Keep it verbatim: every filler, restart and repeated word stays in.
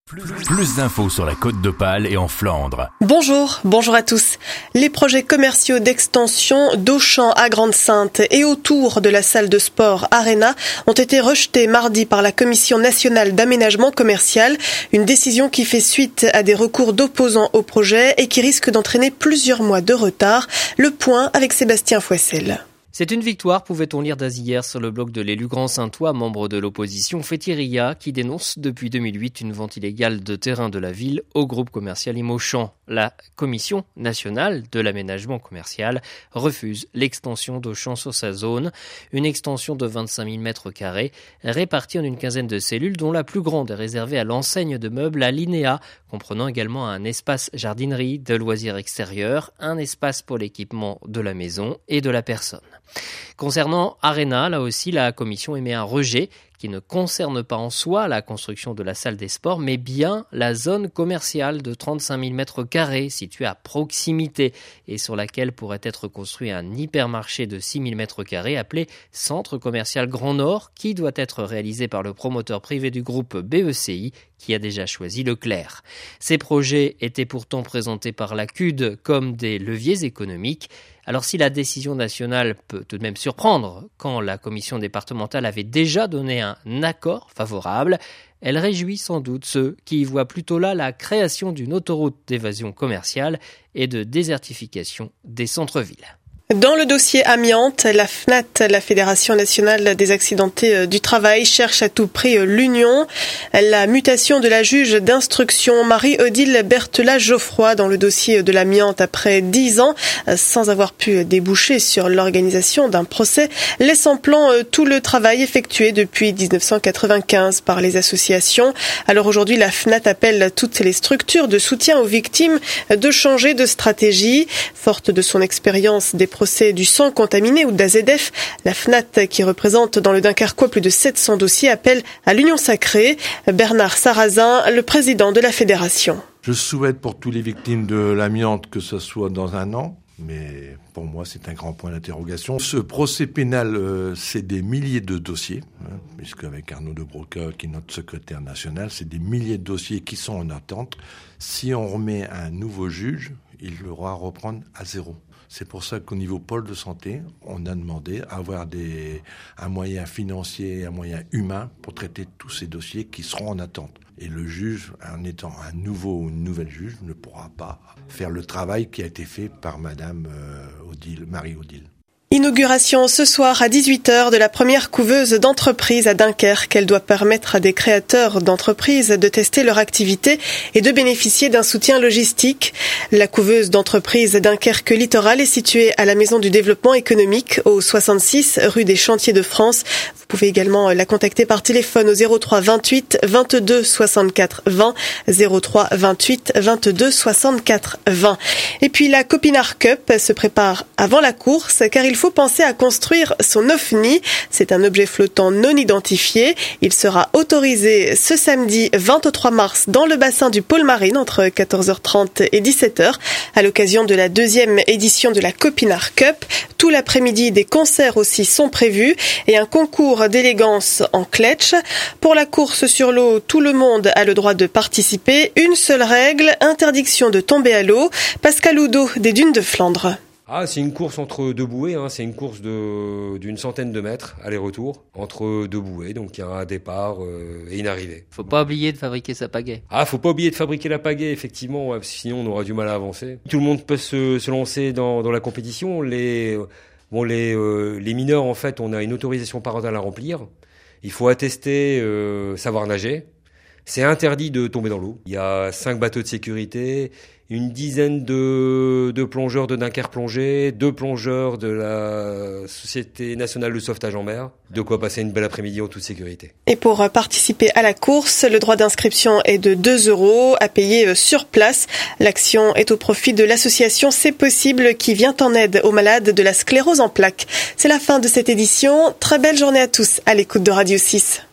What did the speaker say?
Plus, plus d'infos sur la Côte d'Opale et en Flandre. Bonjour, bonjour à tous. Les projets commerciaux d'extension d'Auchan à Grande-Synthe et autour de la salle de sport Arena ont été rejetés mardi par la Commission nationale d'aménagement commercial. Une décision qui fait suite à des recours d'opposants au projet et qui risque d'entraîner plusieurs mois de retard. Le point avec Sébastien Fouessel. C'est une victoire, pouvait-on lire dès hier sur le blog de l'élu grand-saintois, membre de l'opposition Fétiria, qui dénonce depuis deux mille huit une vente illégale de terrain de la ville au groupe commercial Imauchan. La Commission nationale de l'aménagement commercial refuse l'extension d'Auchan sur sa zone, une extension de vingt-cinq mille mètres carrés, répartie en une quinzaine de cellules, dont la plus grande est réservée à l'enseigne de meubles Alinea, comprenant également un espace jardinerie, de loisirs extérieurs, un espace pour l'équipement de la maison et de la personne. Concernant Arena, là aussi, la commission émet un rejet qui ne concerne pas en soi la construction de la salle des sports, mais bien la zone commerciale de trente-cinq mille mètres carrés située à proximité et sur laquelle pourrait être construit un hypermarché de six mille mètres carrés appelé Centre commercial Grand Nord, qui doit être réalisé par le promoteur privé du groupe B E C I, qui a déjà choisi Leclerc. Ces projets étaient pourtant présentés par la C U D comme des leviers économiques. Alors si la décision nationale peut tout de même surprendre, quand la commission départementale avait déjà donné un accord favorable, elle réjouit sans doute ceux qui y voient plutôt là la création d'une autoroute d'évasion commerciale et de désertification des centres-villes. Dans le dossier amiante, la F N A T, la Fédération nationale des accidentés du travail, cherche à tout prix l'union. La mutation de la juge d'instruction Marie-Odile Berthelat-Geoffroy dans le dossier de l'amiante après dix ans, sans avoir pu déboucher sur l'organisation d'un procès, laisse en plan tout le travail effectué depuis dix-neuf cent quatre-vingt-quinze par les associations. Alors aujourd'hui, la F N A T appelle toutes les structures de soutien aux victimes de changer de stratégie. Forte de son expérience des procès du sang contaminé ou de la Z F, la F N A T, qui représente dans le Dunkerquois plus de sept cents dossiers, appelle à l'union sacrée. Bernard Sarrazin, le président de la fédération. Je souhaite pour tous les victimes de l'amiante que ce soit dans un an, mais pour moi c'est un grand point d'interrogation. Ce procès pénal, euh, c'est des milliers de dossiers, hein, puisque avec Arnaud de Broca, qui est notre secrétaire national, c'est des milliers de dossiers qui sont en attente. Si on remet un nouveau juge, il devra reprendre à zéro. C'est pour ça qu'au niveau pôle de santé, on a demandé à avoir des, un moyen financier, un moyen humain pour traiter tous ces dossiers qui seront en attente. Et le juge, en étant un nouveau ou une nouvelle juge, ne pourra pas faire le travail qui a été fait par Madame euh, Odile, Marie-Odile. Inauguration ce soir à dix-huit heures de la première couveuse d'entreprise à Dunkerque. Elle doit permettre à des créateurs d'entreprises de tester leur activité et de bénéficier d'un soutien logistique. La couveuse d'entreprise Dunkerque Littoral est située à la Maison du Développement économique au soixante-six rue des Chantiers de France. Vous pouvez également la contacter par téléphone au zéro trois vingt-huit vingt-deux soixante-quatre vingt, zéro trois vingt-huit vingt-deux soixante-quatre vingt. Et puis la Copinard Cup se prépare avant la course car il faut penser à construire son OFNI. C'est un objet flottant non identifié. Il sera autorisé ce samedi vingt-trois mars dans le bassin du Pôle Marine entre quatorze heures trente et dix-sept heures à l'occasion de la deuxième édition de la Copinard Cup. Tout l'après-midi, des concerts aussi sont prévus et un concours d'élégance en cletch. Pour la course sur l'eau, tout le monde a le droit de participer. Une seule règle, interdiction de tomber à l'eau. Pascal Oudot des Dunes de Flandre. Ah, c'est une course entre deux bouées, hein. C'est une course de, d'une centaine de mètres, aller-retour, entre deux bouées, donc il y a un départ euh, et une arrivée. Faut pas oublier de fabriquer sa pagaie. Ah, faut pas oublier de fabriquer la pagaie, effectivement, ouais, sinon on aura du mal à avancer. Tout le monde peut se, se lancer dans, dans la compétition. Les, bon, les, euh, les mineurs, en fait, on a une autorisation parentale à remplir. Il faut attester euh, savoir nager. C'est interdit de tomber dans l'eau. Il y a cinq bateaux de sécurité, une dizaine de, de plongeurs de Dunkerque Plongée, deux plongeurs de la Société nationale de sauvetage en mer. De quoi passer une belle après-midi en toute sécurité. Et pour participer à la course, le droit d'inscription est de deux euros à payer sur place. L'action est au profit de l'association C'est Possible qui vient en aide aux malades de la sclérose en plaques. C'est la fin de cette édition. Très belle journée à tous à l'écoute de Radio six.